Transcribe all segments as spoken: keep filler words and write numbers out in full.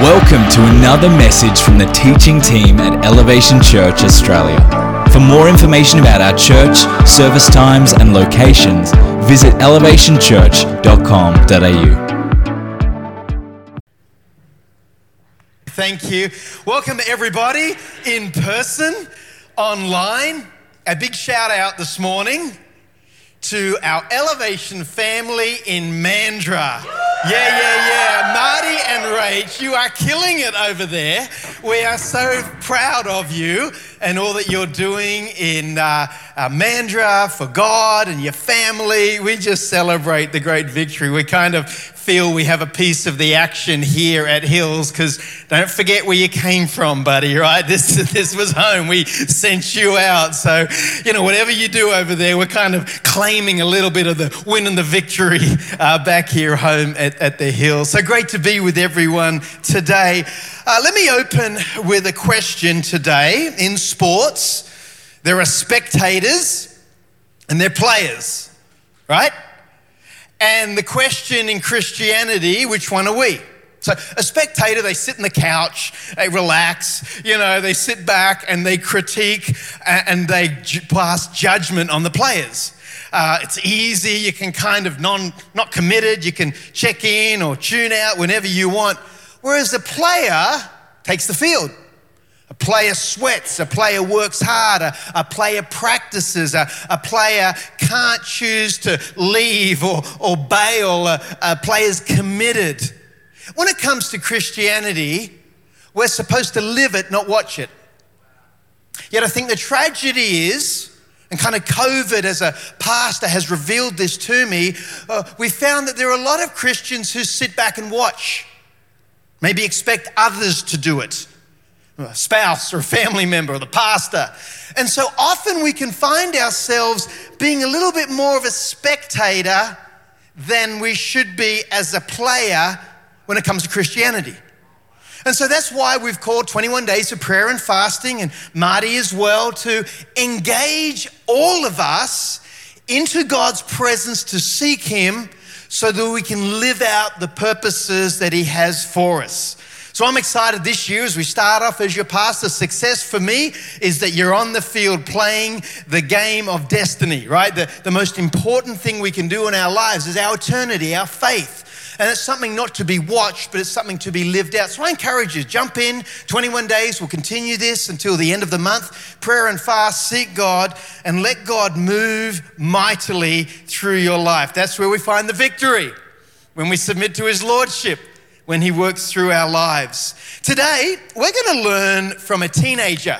Welcome to another message from the teaching team at Elevation Church Australia. For more information about our church, service times and locations, visit elevation church dot com dot a u. Thank you. Welcome everybody in person, online. A big shout out this morning to our Elevation family in Mandurah. Yeah, yeah, yeah. Marty and Rach, you are killing it over there. We are so proud of you and all that you're doing in uh, uh, Mandurah for God and your family. We just celebrate the great victory. We kind of feel we have a piece of the action here at Hills, because don't forget where you came from, buddy, right? This this was home. We sent you out. So, you know, whatever you do over there, we're kind of claiming a little bit of the win and the victory uh, back here home at, at the Hills. So great to be with everyone today. Uh, let me open with a question today. In sports, there are spectators and there are players, right? And the question in Christianity, which one are we? So a spectator, they sit on the couch, they relax, you know, they sit back and they critique and they pass judgment on the players. Uh, it's easy, you can kind of non, not committed, you can check in or tune out whenever you want. Whereas the player takes the field. A player sweats, a player works hard, a, a player practices, a, a player can't choose to leave or, or bail, a, a player's committed. When it comes to Christianity, we're supposed to live it, not watch it. Yet I think the tragedy is, and kind of COVID as a pastor has revealed this to me, uh, we found that there are a lot of Christians who sit back and watch, maybe expect others to do it. A spouse or a family member or the pastor. And so often we can find ourselves being a little bit more of a spectator than we should be as a player when it comes to Christianity. And so that's why we've called twenty-one days of prayer and fasting, and Marty as well, to engage all of us into God's presence to seek Him so that we can live out the purposes that He has for us. So I'm excited this year as we start off as your pastor. Success for me is that you're on the field playing the game of destiny, right? The, the most important thing we can do in our lives is our eternity, our faith. And it's something not to be watched, but it's something to be lived out. So I encourage you, jump in, twenty-one days. We'll continue this until the end of the month. Prayer and fast, seek God, and let God move mightily through your life. That's where we find the victory, when we submit to His Lordship, when He works through our lives. Today, we're going to learn from a teenager.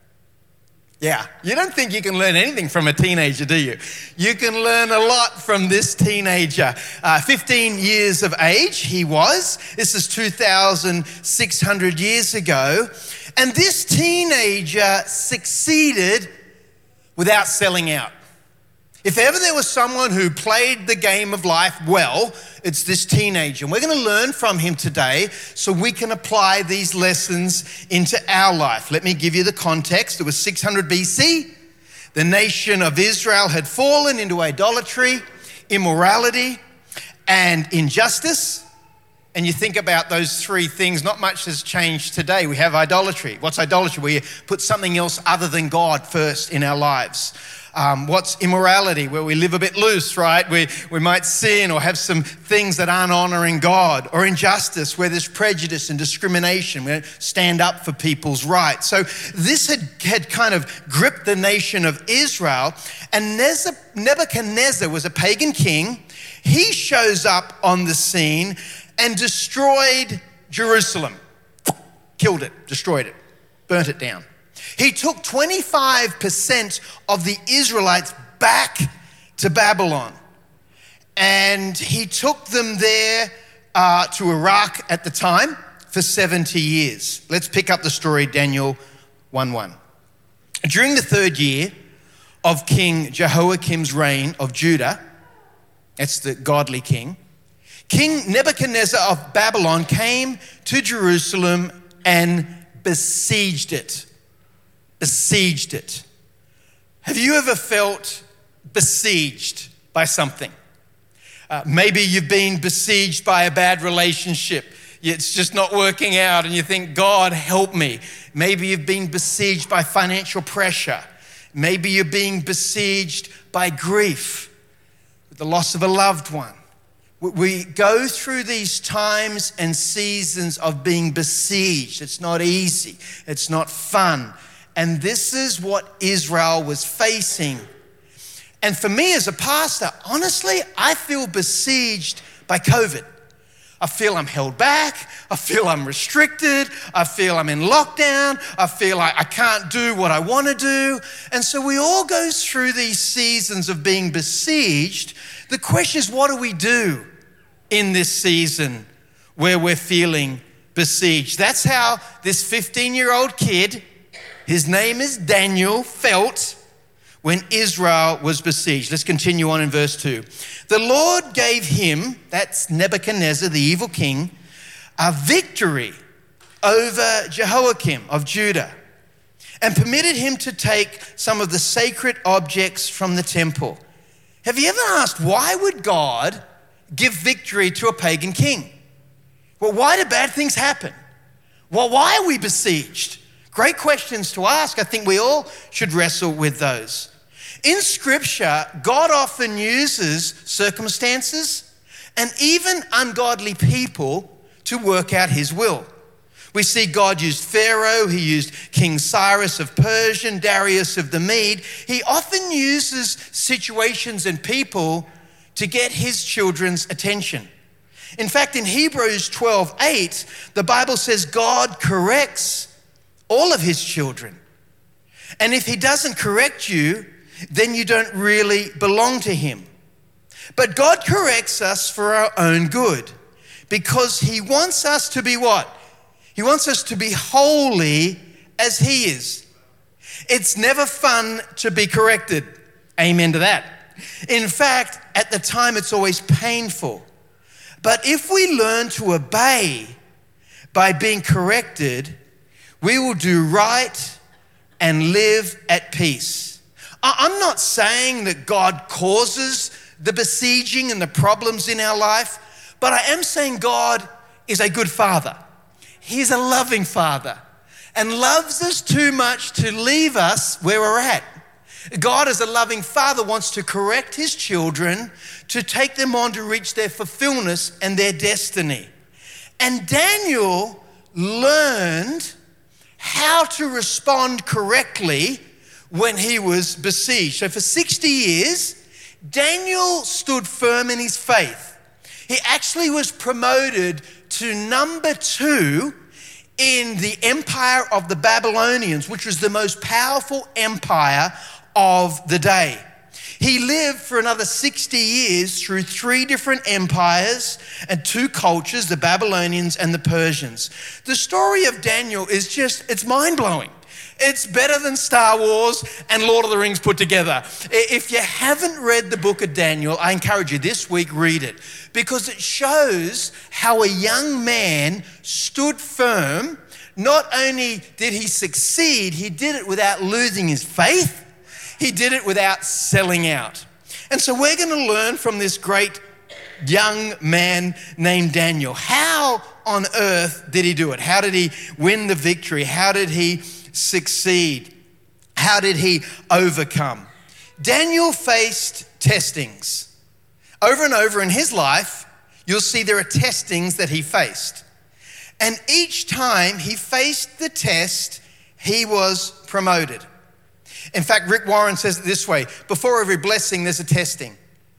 Yeah, you don't think you can learn anything from a teenager, do you? You can learn a lot from this teenager. Uh, fifteen years of age he was. This is two thousand six hundred years ago. And this teenager succeeded without selling out. If ever there was someone who played the game of life well, it's this teenager. And we're going to learn from him today so we can apply these lessons into our life. Let me give you the context. It was six hundred B C. The nation of Israel had fallen into idolatry, immorality, and injustice. And you think about those three things, not much has changed today. We have idolatry. What's idolatry? Where you put something else other than God first in our lives. Um, what's immorality? Where we live a bit loose, right? We, we might sin or have some things that aren't honoring God. Or injustice, where there's prejudice and discrimination. We don't stand up for people's rights. So this had, had kind of gripped the nation of Israel. And Nebuchadnezzar was a pagan king. He shows up on the scene and destroyed Jerusalem. Killed it, destroyed it, burnt it down. He took twenty-five percent of the Israelites back to Babylon, and he took them there uh, to Iraq at the time for seventy years. Let's pick up the story, Daniel one one. During the third year of King Jehoiakim's reign of Judah, that's the godly king, King Nebuchadnezzar of Babylon came to Jerusalem and besieged it. Besieged it. Have you ever felt besieged by something? Uh, maybe you've been besieged by a bad relationship. it's just not working out and you think, God, help me. Maybe you've been besieged by financial pressure. Maybe you're being besieged by grief, with the loss of a loved one. We go through these times and seasons of being besieged. It's not easy. It's not fun. And this is what Israel was facing. And for me as a pastor, honestly, I feel besieged by COVID. I feel I'm held back. I feel I'm restricted. I feel I'm in lockdown. I feel like I can't do what I want to do. And so we all go through these seasons of being besieged. The question is, what do we do in this season where we're feeling besieged? That's how this fifteen-year-old kid, his name is Daniel, felt when Israel was besieged. Let's continue on in verse two. The Lord gave him, that's Nebuchadnezzar, the evil king, a victory over Jehoiakim of Judah and permitted him to take some of the sacred objects from the temple. Have you ever asked, why would God give victory to a pagan king? Well, why do bad things happen? Well, why are we besieged? Great questions to ask. I think we all should wrestle with those. In Scripture, God often uses circumstances and even ungodly people to work out his will. We see God used Pharaoh, he used King Cyrus of Persia, Darius of the Mede. He often uses situations and people to get his children's attention. In fact, in Hebrews twelve eight, the Bible says God corrects all of his children. And if he doesn't correct you, then you don't really belong to him. But God corrects us for our own good because he wants us to be what? He wants us to be holy as he is. It's never fun to be corrected. Amen to that. In fact, at the time, it's always painful. But if we learn to obey by being corrected, we will do right and live at peace. I'm not saying that God causes the besieging and the problems in our life, but I am saying God is a good father. He's a loving father and loves us too much to leave us where we're at. God, as a loving father, wants to correct his children to take them on to reach their fulfillment and their destiny. And Daniel learned how to respond correctly when he was besieged. So for sixty years, Daniel stood firm in his faith. He actually was promoted to number two in the empire of the Babylonians, which was the most powerful empire of the day. He lived for another sixty years through three different empires and two cultures, the Babylonians and the Persians. The story of Daniel is just, it's mind-blowing. It's better than Star Wars and Lord of the Rings put together. If you haven't read the book of Daniel, I encourage you this week, read it, because it shows how a young man stood firm. Not only did he succeed, he did it without losing his faith. He did it without selling out. And so we're going to learn from this great young man named Daniel. How on earth did he do it? How did he win the victory? How did he succeed? How did he overcome? Daniel faced testings. Over and over in his life, you'll see there are testings that he faced. And each time he faced the test, he was promoted. In fact, Rick Warren says it this way: before every blessing, there's a testing.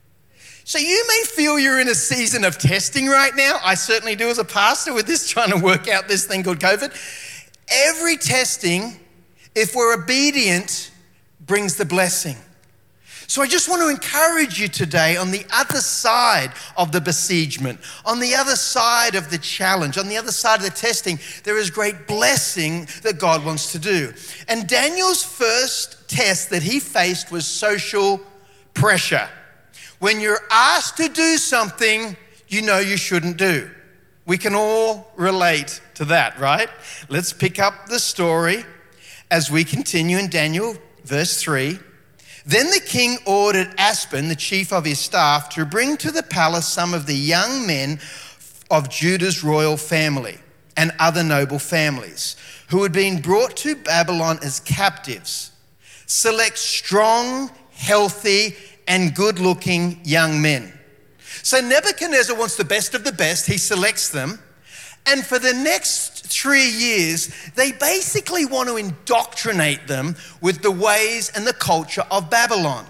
So you may feel you're in a season of testing right now. I certainly do as a pastor with this, trying to work out this thing called COVID. Every testing, if we're obedient, brings the blessing. So I just want to encourage you today, on the other side of the besiegement, on the other side of the challenge, on the other side of the testing, there is great blessing that God wants to do. And Daniel's first test that he faced was social pressure. When you're asked to do something you know you shouldn't do. We can all relate to that, right? Let's pick up the story as we continue in Daniel, verse three. Then the king ordered Aspen, the chief of his staff, to bring to the palace some of the young men of Judah's royal family and other noble families who had been brought to Babylon as captives. Select strong, healthy, and good-looking young men. So Nebuchadnezzar wants the best of the best. He selects them. And for the next three years, they basically want to indoctrinate them with the ways and the culture of Babylon.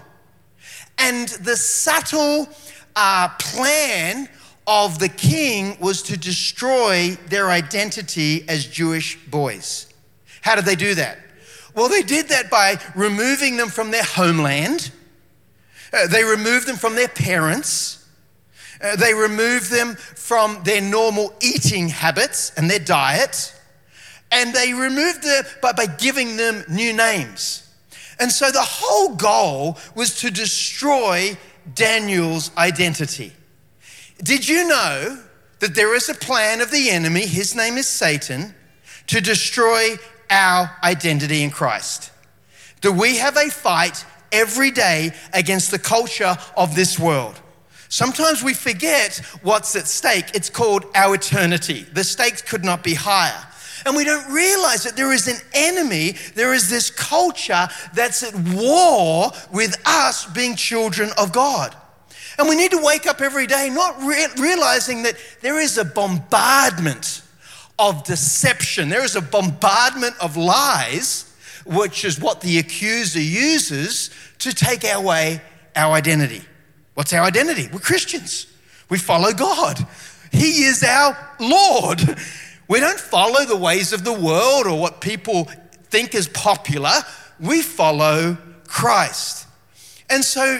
And the subtle uh, plan of the king was to destroy their identity as Jewish boys. How did they do that? Well, they did that by removing them from their homeland. Uh, they removed them from their parents. Uh, they removed them from their normal eating habits and their diet. And they removed them by, by giving them new names. And so the whole goal was to destroy Daniel's identity. Did you know that there is a plan of the enemy, his name is Satan, to destroy our identity in Christ? That we have a fight every day against the culture of this world. Sometimes we forget what's at stake. It's called our eternity. The stakes could not be higher. And we don't realize that there is an enemy, there is this culture that's at war with us being children of God. And we need to wake up every day not re- realizing that there is a bombardment of deception. There is a bombardment of lies, which is what the accuser uses to take away our identity. What's our identity? We're Christians. We follow God. He is our Lord. We don't follow the ways of the world or what people think is popular. We follow Christ. And so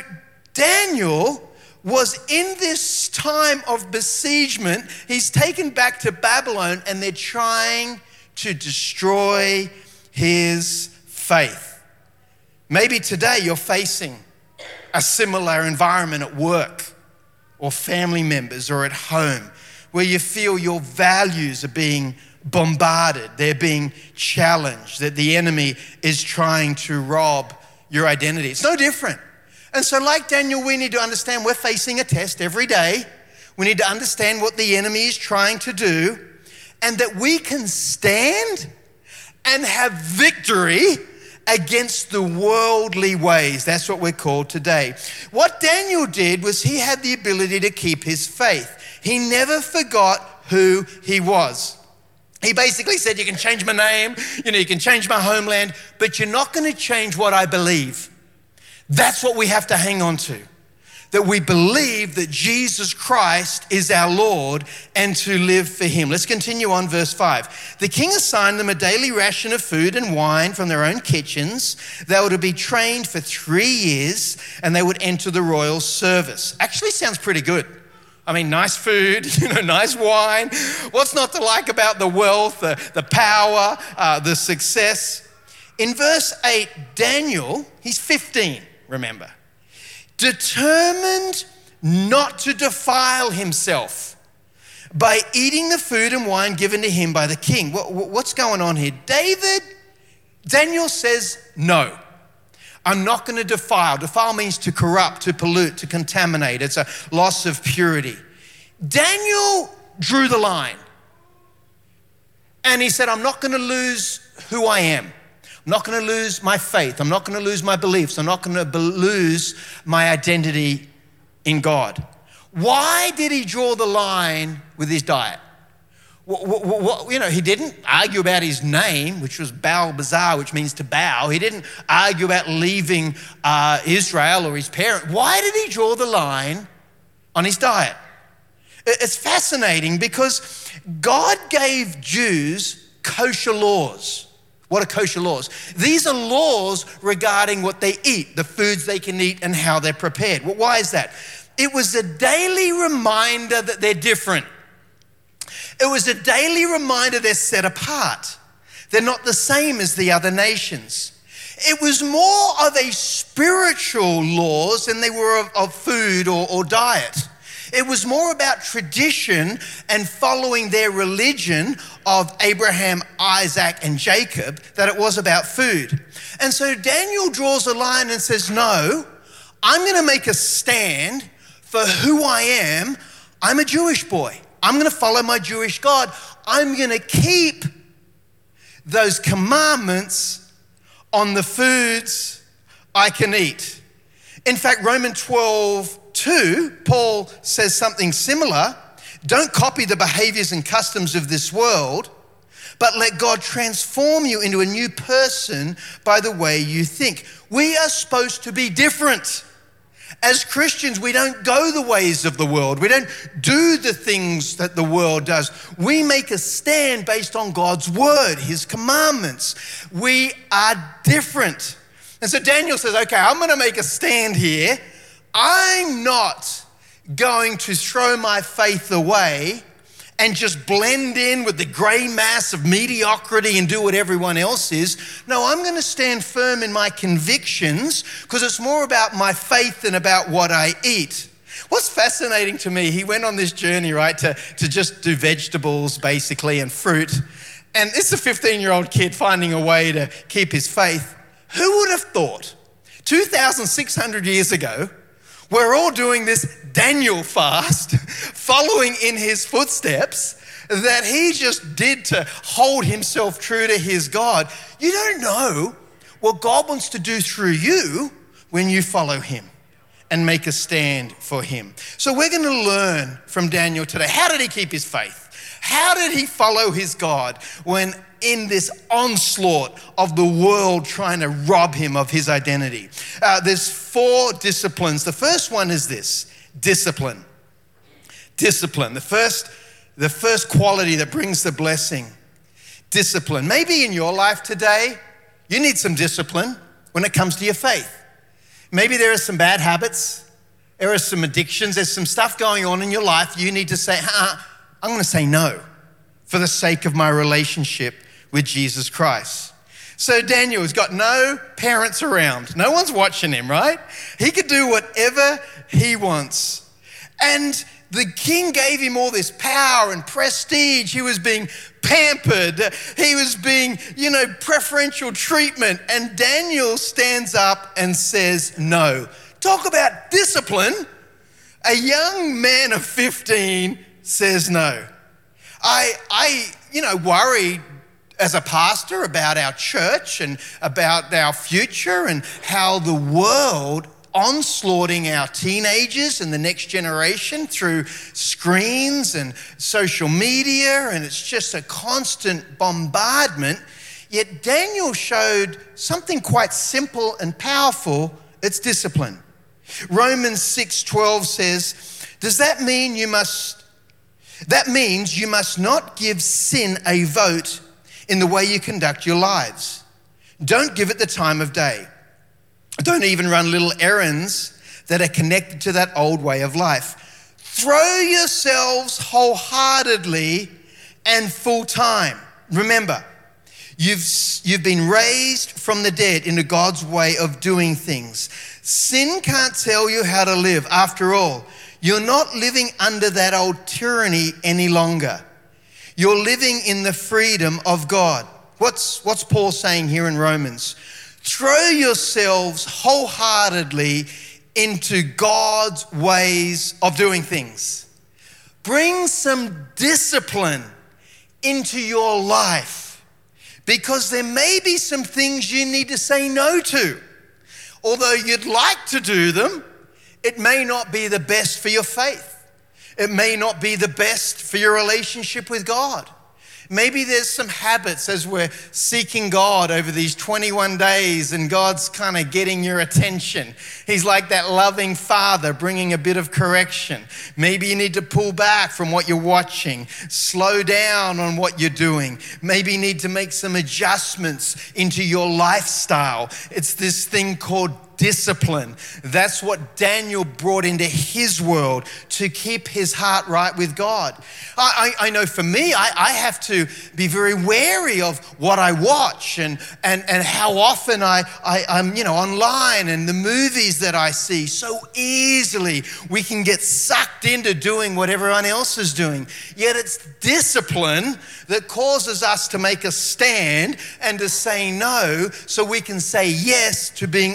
Daniel was in this time of besiegement. He's taken back to Babylon and they're trying to destroy his faith. Maybe today you're facing a similar environment at work or family members or at home where you feel your values are being bombarded, they're being challenged, that the enemy is trying to rob your identity. It's no different. And so like Daniel, we need to understand we're facing a test every day. We need to understand what the enemy is trying to do and that we can stand and have victory against the worldly ways. That's what we're called today. What Daniel did was he had the ability to keep his faith. He never forgot who he was. He basically said, you can change my name, you know, you can change my homeland, but you're not going to change what I believe. That's what we have to hang on to. That we believe that Jesus Christ is our Lord and to live for him. Let's continue on verse five. The king assigned them a daily ration of food and wine from their own kitchens. They were to be trained for three years and they would enter the royal service. Actually sounds pretty good. I mean, nice food, you know, nice wine. What's not to like about the wealth, the, the power, uh, the success? In verse eight, Daniel, he's fifteen, remember, determined not to defile himself by eating the food and wine given to him by the king. What, what's going on here? David, Daniel says, no, I'm not going to defile. Defile means to corrupt, to pollute, to contaminate. It's a loss of purity. Daniel drew the line and he said, I'm not going to lose who I am. I'm not going to lose my faith. I'm not going to lose my beliefs. I'm not going to be- lose my identity in God. Why did he draw the line with his diet? What, what, what, you know, he didn't argue about his name, which was Baal-Bazar, which means to bow. He didn't argue about leaving uh, Israel or his parent. Why did he draw the line on his diet? It's fascinating because God gave Jews kosher laws. What are kosher laws? These are laws regarding what they eat, the foods they can eat and how they're prepared. Well, why is that? It was a daily reminder that they're different. It was a daily reminder they're set apart. They're not the same as the other nations. It was more of a spiritual laws than they were of, of food or, or diet. It was more about tradition and following their religion of Abraham, Isaac, and Jacob than it was about food. And so Daniel draws a line and says, no, I'm going to make a stand for who I am. I'm a Jewish boy. I'm going to follow my Jewish God. I'm going to keep those commandments on the foods I can eat. In fact, Romans twelve two, Paul says something similar. Don't copy the behaviors and customs of this world, but let God transform you into a new person by the way you think. We are supposed to be different. As Christians, we don't go the ways of the world. We don't do the things that the world does. We make a stand based on God's word, his commandments. We are different. And so Daniel says, okay, I'm going to make a stand here. I'm not going to throw my faith away and just blend in with the gray mass of mediocrity and do what everyone else is. No, I'm going to stand firm in my convictions because it's more about my faith than about what I eat. What's fascinating to me, he went on this journey, right, to, to just do vegetables basically and fruit. And this is a fifteen-year-old kid finding a way to keep his faith. Who would have thought two thousand six hundred years ago, we're all doing this Daniel fast, following in his footsteps, that he just did to hold himself true to his God. You don't know what God wants to do through you when you follow him and make a stand for him. So we're going to learn from Daniel today. How did he keep his faith? How did he follow his God when in this onslaught of the world trying to rob him of his identity? Uh, there's four disciplines. The first one is this, discipline. Discipline, the first, the first quality that brings the blessing. Discipline. Maybe in your life today, you need some discipline when it comes to your faith. Maybe there are some bad habits, there are some addictions, there's some stuff going on in your life. You need to say, uh, I'm going to say no for the sake of my relationship with Jesus Christ. So Daniel's got no parents around. No one's watching him, right? He could do whatever he wants. And the king gave him all this power and prestige. He was being pampered. He was being, you know, preferential treatment. And Daniel stands up and says no. Talk about discipline. A young man of fifteen says no. I, I, you know, worry as a pastor about our church and about our future and how the world onslaughting our teenagers and the next generation through screens and social media, and it's just a constant bombardment. Yet Daniel showed something quite simple and powerful. It's discipline. Romans six twelve says, does that mean you must That means you must not give sin a vote in the way you conduct your lives. Don't give it the time of day. Don't even run little errands that are connected to that old way of life. Throw yourselves wholeheartedly and full time. Remember, you've, you've been raised from the dead into God's way of doing things. Sin can't tell you how to live. After all, you're not living under that old tyranny any longer. You're living in the freedom of God. What's, what's Paul saying here in Romans? Throw yourselves wholeheartedly into God's ways of doing things. Bring some discipline into your life because there may be some things you need to say no to. Although you'd like to do them, it may not be the best for your faith. It may not be the best for your relationship with God. Maybe there's some habits as we're seeking God over these twenty-one days and God's kind of getting your attention. He's like that loving father bringing a bit of correction. Maybe you need to pull back from what you're watching, slow down on what you're doing. Maybe you need to make some adjustments into your lifestyle. It's this thing called discipline. That's what Daniel brought into his world to keep his heart right with God. I, I, I know for me, I, I have to be very wary of what I watch and, and, and how often I, I, I'm you know, online and the movies that I see. So easily we can get sucked into doing what everyone else is doing. Yet it's discipline that causes us to make a stand and to say no so we can say yes to being all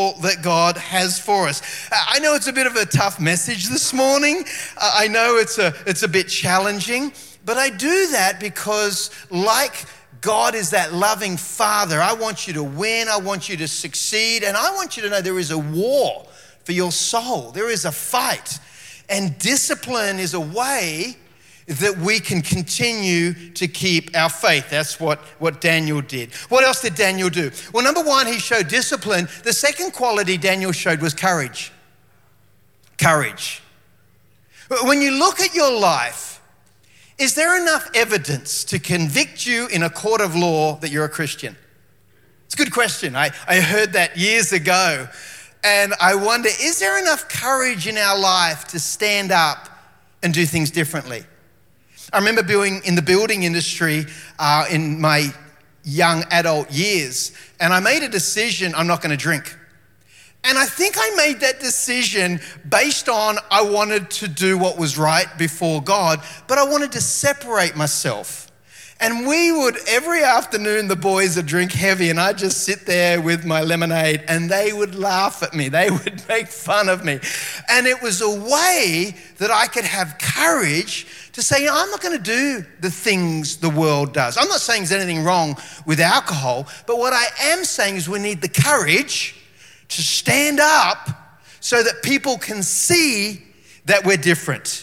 all that God has for us. I know it's a bit of a tough message this morning. I know it's a, it's a bit challenging, but I do that because like God is that loving Father, I want you to win, I want you to succeed, and I want you to know there is a war for your soul. There is a fight, and discipline is a way that we can continue to keep our faith. That's what, what Daniel did. What else did Daniel do? Well, number one, he showed discipline. The second quality Daniel showed was courage. Courage. When you look at your life, is there enough evidence to convict you in a court of law that you're a Christian? It's a good question. I, I heard that years ago, and I wonder, is there enough courage in our life to stand up and do things differently? I remember being in the building industry uh, in my young adult years, and I made a decision, I'm not going to drink. And I think I made that decision based on I wanted to do what was right before God, but I wanted to separate myself. And we would, every afternoon, the boys would drink heavy, and I'd just sit there with my lemonade, and they would laugh at me. They would make fun of me. And it was a way that I could have courage to say, you know, I'm not going to do the things the world does. I'm not saying there's anything wrong with alcohol, but what I am saying is we need the courage to stand up so that people can see that we're different.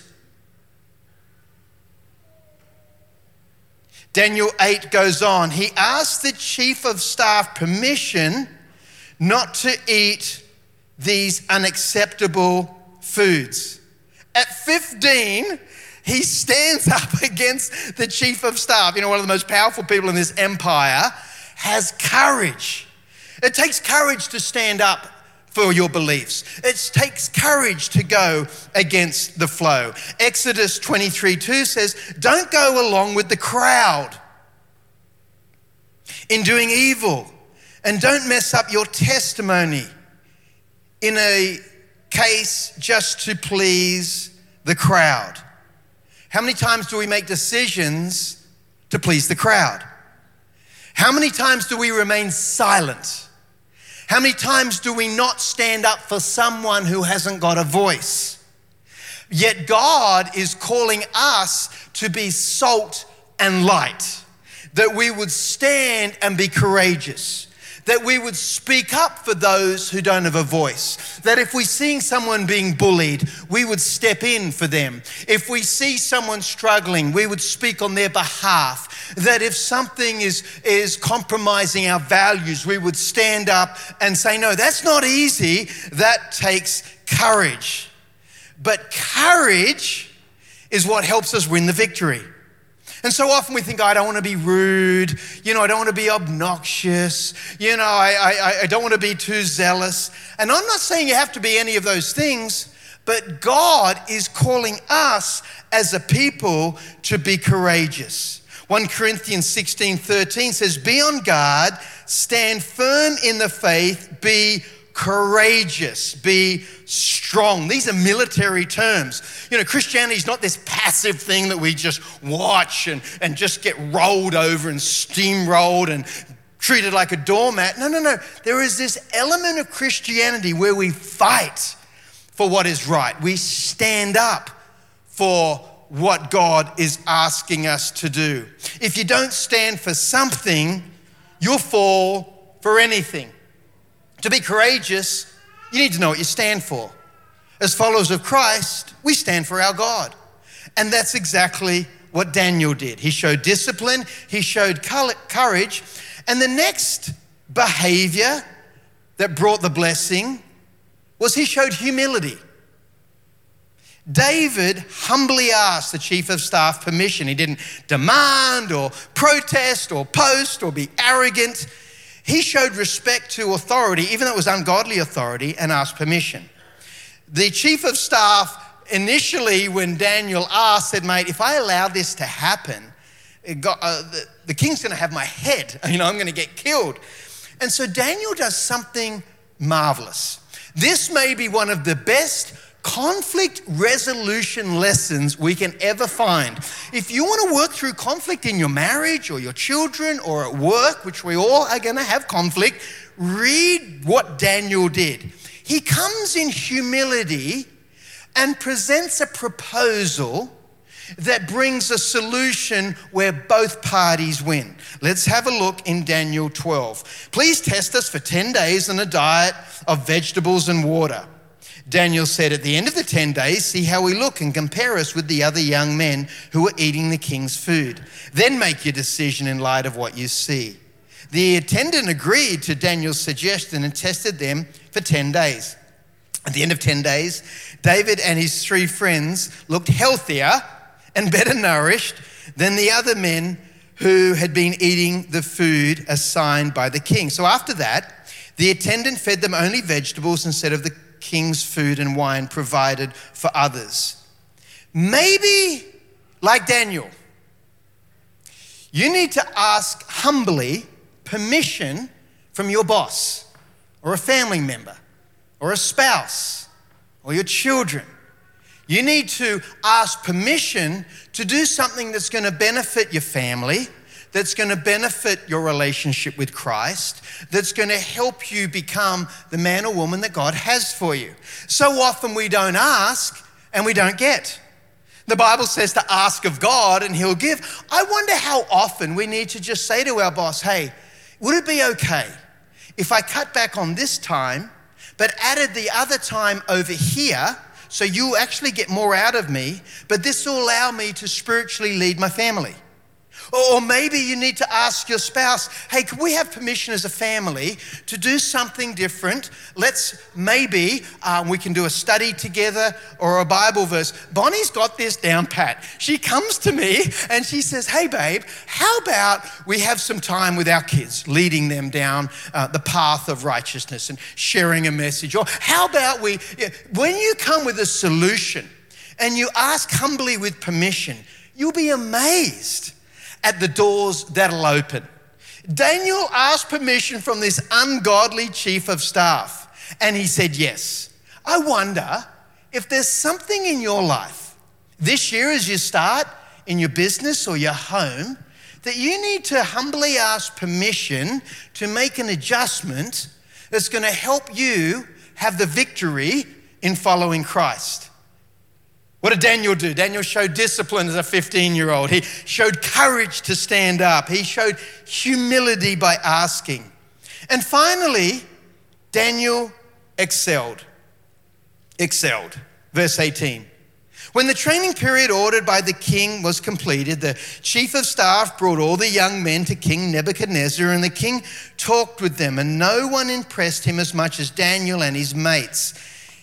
Daniel eight goes on. He asked the chief of staff permission not to eat these unacceptable foods. At fifteen, he stands up against the chief of staff. You know, one of the most powerful people in this empire has courage. It takes courage to stand up for your beliefs. It takes courage to go against the flow. Exodus twenty-three two says, don't go along with the crowd in doing evil, and don't mess up your testimony in a case just to please the crowd. How many times do we make decisions to please the crowd? How many times do we remain silent? How many times do we not stand up for someone who hasn't got a voice? Yet God is calling us to be salt and light, that we would stand and be courageous, that we would speak up for those who don't have a voice, that if we see someone being bullied, we would step in for them. If we see someone struggling, we would speak on their behalf. That if something is, is compromising our values, we would stand up and say, no, that's not easy. That takes courage. But courage is what helps us win the victory. And so often we think, oh, I don't want to be rude. You know, I don't want to be obnoxious. You know, I, I, I don't want to be too zealous. And I'm not saying you have to be any of those things, but God is calling us as a people to be courageous. First Corinthians sixteen thirteen says, be on guard, stand firm in the faith, be courageous, be strong. These are military terms. You know, Christianity is not this passive thing that we just watch and, and just get rolled over and steamrolled and treated like a doormat. No, no, no. There is this element of Christianity where we fight for what is right. We stand up for what God is asking us to do. If you don't stand for something, you'll fall for anything. To be courageous, you need to know what you stand for. As followers of Christ, we stand for our God. And that's exactly what Daniel did. He showed discipline, he showed courage, and the next behavior that brought the blessing was he showed humility. David humbly asked the chief of staff permission. He didn't demand or protest or post or be arrogant. He showed respect to authority, even though it was ungodly authority, and asked permission. The chief of staff initially, when Daniel asked, said, mate, if I allow this to happen, it got, uh, the, the king's going to have my head. You know, I'm going to get killed. And so Daniel does something marvelous. This may be one of the best conflict resolution lessons we can ever find. If you want to work through conflict in your marriage or your children or at work, which we all are going to have conflict, read what Daniel did. He comes in humility and presents a proposal that brings a solution where both parties win. Let's have a look in Daniel twelve. Please test us for ten days on a diet of vegetables and water. Daniel said, at the end of the ten days, see how we look and compare us with the other young men who are eating the king's food. Then make your decision in light of what you see. The attendant agreed to Daniel's suggestion and tested them for ten days. At the end of ten days, David and his three friends looked healthier and better nourished than the other men who had been eating the food assigned by the king. So after that, the attendant fed them only vegetables instead of the king's food and wine provided for others. Maybe, like Daniel, you need to ask humbly permission from your boss or a family member or a spouse or your children. You need to ask permission to do something that's going to benefit your family, that's going to benefit your relationship with Christ, that's going to help you become the man or woman that God has for you. So often we don't ask and we don't get. The Bible says to ask of God and He'll give. I wonder how often we need to just say to our boss, hey, would it be okay if I cut back on this time but added the other time over here so you actually get more out of me, but this will allow me to spiritually lead my family? Or maybe you need to ask your spouse, hey, can we have permission as a family to do something different? Let's maybe um, we can do a study together or a Bible verse. Bonnie's got this down pat. She comes to me and she says, hey, babe, how about we have some time with our kids, leading them down uh, the path of righteousness and sharing a message? Or how about we, when you come with a solution and you ask humbly with permission, you'll be amazed at the doors that'll open. Daniel asked permission from this ungodly chief of staff, and he said yes. I wonder if there's something in your life this year as you start in your business or your home that you need to humbly ask permission to make an adjustment that's going to help you have the victory in following Christ. What did Daniel do? Daniel showed discipline as a fifteen-year-old. He showed courage to stand up. He showed humility by asking. And finally, Daniel excelled. Excelled. Verse eighteen. When the training period ordered by the king was completed, the chief of staff brought all the young men to King Nebuchadnezzar, and the king talked with them, and no one impressed him as much as Daniel and his mates.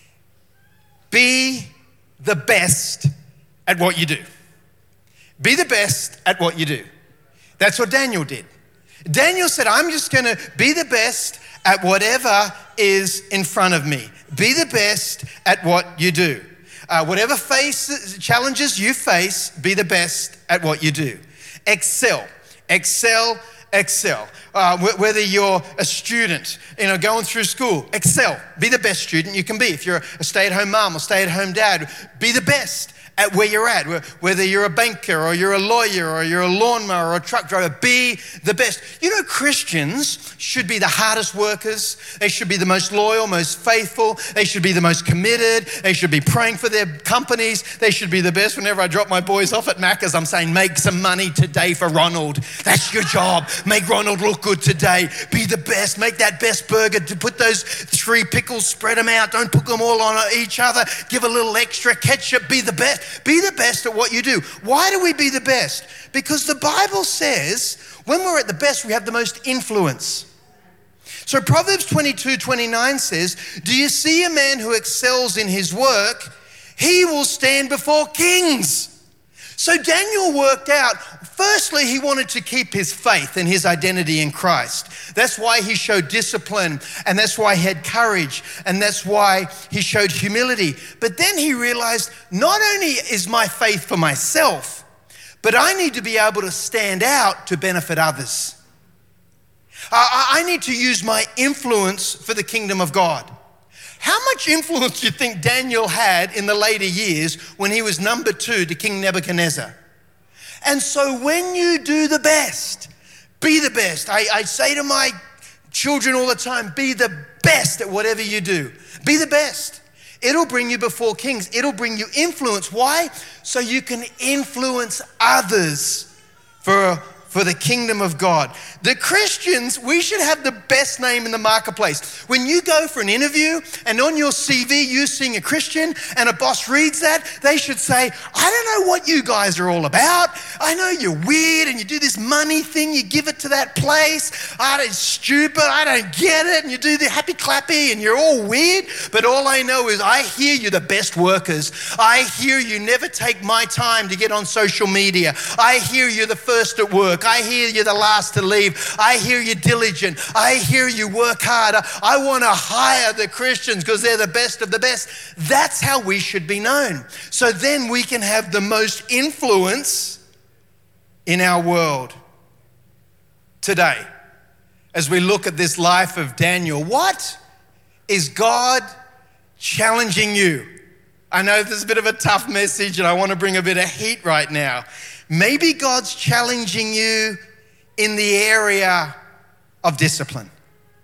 Be the best at what you do. Be the best at what you do. That's what Daniel did. Daniel said, I'm just going to be the best at whatever is in front of me. Be the best at what you do. Uh, whatever face, challenges you face, be the best at what you do. Excel. Excel. Excel. Uh, wh- whether you're a student, you know, going through school, excel. Be the best student you can be. If you're a stay-at-home mom or stay-at-home dad, be the best at where you're at. Whether you're a banker or you're a lawyer or you're a lawnmower or a truck driver, be the best. You know, Christians should be the hardest workers. They should be the most loyal, most faithful. They should be the most committed. They should be praying for their companies. They should be the best. Whenever I drop my boys off at Macca's, I'm saying, make some money today for Ronald. That's your job. Make Ronald look good today. Be the best. Make that best burger. To put those three pickles, spread them out. Don't put them all on each other. Give a little extra ketchup. Be the best. Be the best at what you do. Why do we be the best? Because the Bible says when we're at the best, we have the most influence. So Proverbs twenty-two twenty-nine says, do you see a man who excels in his work? He will stand before kings. So Daniel worked out, firstly, he wanted to keep his faith and his identity in Christ. That's why he showed discipline, and that's why he had courage, and that's why he showed humility. But then he realized, not only is my faith for myself, but I need to be able to stand out to benefit others. I need to use my influence for the kingdom of God. How much influence do you think Daniel had in the later years when he was number two to King Nebuchadnezzar? And so when you do the best, be the best. I, I say to my children all the time, be the best at whatever you do. Be the best. It'll bring you before kings. It'll bring you influence. Why? So you can influence others for for the kingdom of God. The Christians, we should have the best name in the marketplace. When you go for an interview and on your C V you sing a Christian and a boss reads that, they should say, I don't know what you guys are all about. I know you're weird and you do this money thing, you give it to that place. Oh, it's stupid, I don't get it. And you do the happy clappy and you're all weird. But all I know is I hear you're the best workers. I hear you never take my time to get on social media. I hear you're the first at work. I hear you're the last to leave. I hear you're diligent. I hear you work hard. I want to hire the Christians because they're the best of the best. That's how we should be known. So then we can have the most influence in our world today. As we look at this life of Daniel, what is God challenging you? I know this is a bit of a tough message and I want to bring a bit of heat right now. Maybe God's challenging you in the area of discipline.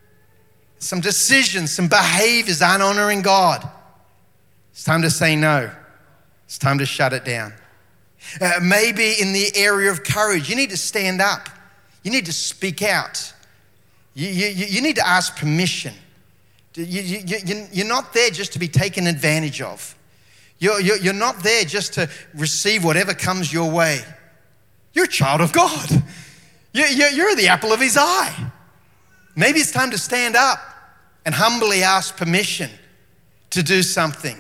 Some decisions, some behaviors aren't honoring God. It's time to say no. It's time to shut it down. Uh, maybe in the area of courage, you need to stand up. You need to speak out. You, you, you need to ask permission. You, you, you, you're not there just to be taken advantage of. You're, you're, you're not there just to receive whatever comes your way. You're a child of God. You're, you're the apple of his eye. Maybe it's time to stand up and humbly ask permission to do something.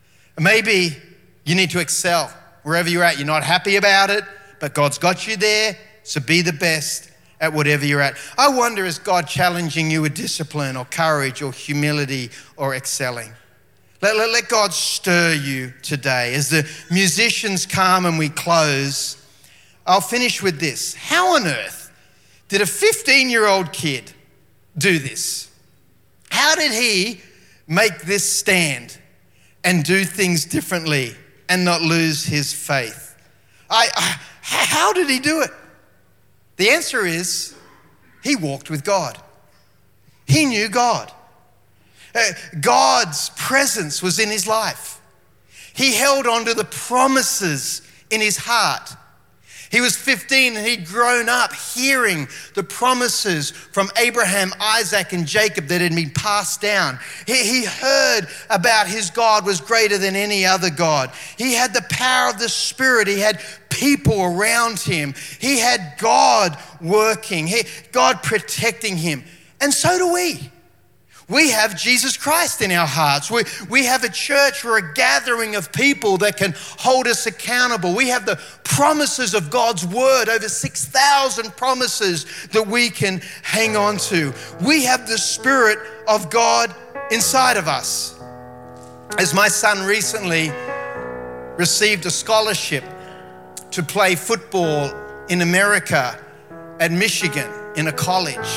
Maybe you need to excel wherever you're at. You're not happy about it, but God's got you there, so be the best at whatever you're at. I wonder, is God challenging you with discipline or courage or humility or excelling? Let, let, let God stir you today. As the musicians come and we close, I'll finish with this. How on earth did a fifteen-year-old kid do this? How did he make this stand and do things differently and not lose his faith? I, I, how did he do it? The answer is he walked with God. He knew God. Uh, God's presence was in his life. He held on to the promises in his heart. He was fifteen and he'd grown up hearing the promises from Abraham, Isaac, and Jacob that had been passed down. He, he heard about his God was greater than any other God. He had the power of the Spirit. He had people around him. He had God working, he, God protecting him. And so do we. We have Jesus Christ in our hearts. We, we have a church or a gathering of people that can hold us accountable. We have the promises of God's word, over six thousand promises that we can hang on to. We have the Spirit of God inside of us. As my son recently received a scholarship to play football in America at Michigan in a college.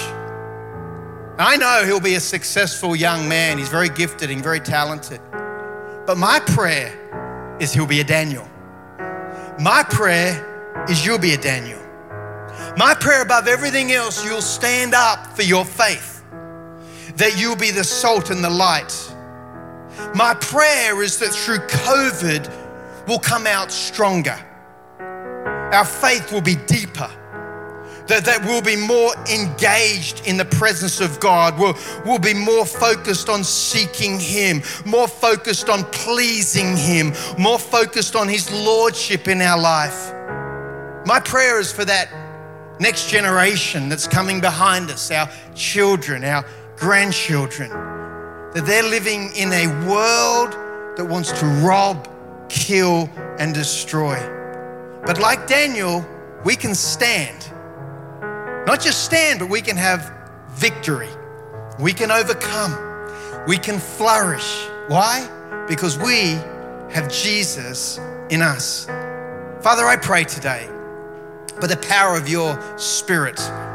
I know he'll be a successful young man. He's very gifted and very talented. But my prayer is he'll be a Daniel. My prayer is you'll be a Daniel. My prayer above everything else, you'll stand up for your faith, that you'll be the salt and the light. My prayer is that through COVID, we'll come out stronger. Our faith will be deeper. That, that we'll be more engaged in the presence of God. We'll, we'll be more focused on seeking Him, more focused on pleasing Him, more focused on His Lordship in our life. My prayer is for that next generation that's coming behind us, our children, our grandchildren, that they're living in a world that wants to rob, kill, and destroy. But like Daniel, we can stand. Not just stand, but we can have victory. We can overcome. We can flourish. Why? Because we have Jesus in us. Father, I pray today, by the power of your Spirit,